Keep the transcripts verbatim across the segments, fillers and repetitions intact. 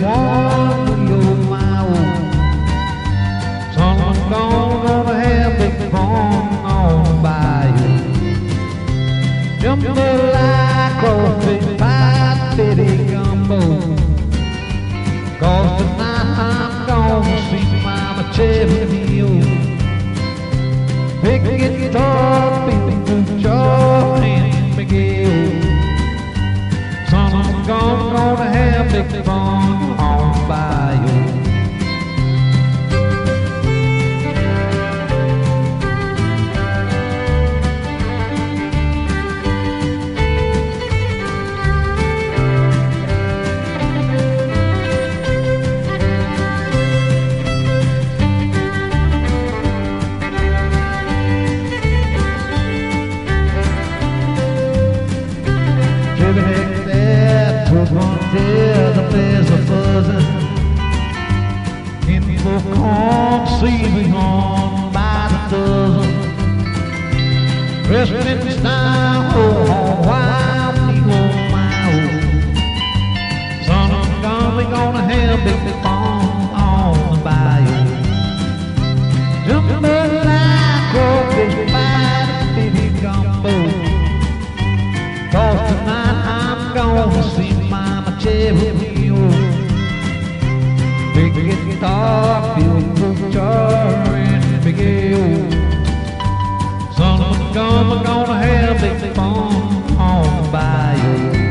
one, you're my own. Son, I'm gonna, gonna have big fun on the bayou. Jumbo like crawfish, pie, bitty gumbo. Cause tonight I'm gonna see Mama Chevy O. Pick guitar, beat the jaw, and Miguel. Son, I'm gonna, gonna have big fun on the bayou. Every next step towards one till the place of buzzing. In for corn, seaweed on by the dozen. Dressed in style, oh, oh, why we go my own. Son, I'm gonna, we gonna have big fun on the bayou. Jumping like crawfish by the bitty gumbo. Cause tonight I'm gonna see Mama Chevy O. Big guitar, feel good jar, and big O. Son, I'm gonna, gonna have big fun on the bayou.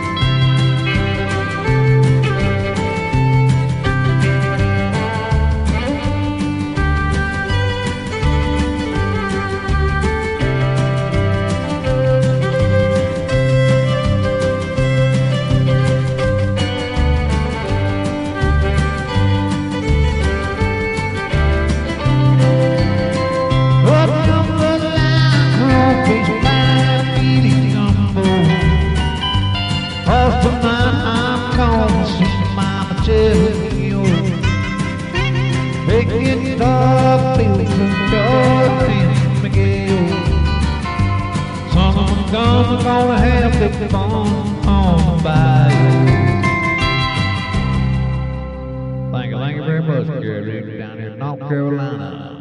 Tonight I'm gonna see Mama Chevy O. Big guitar, feel good jar, and Miguel. Son, I'm gonna, gonna have big fun on the bayou. Thank you, thank you very much, Gary, down here in North Carolina.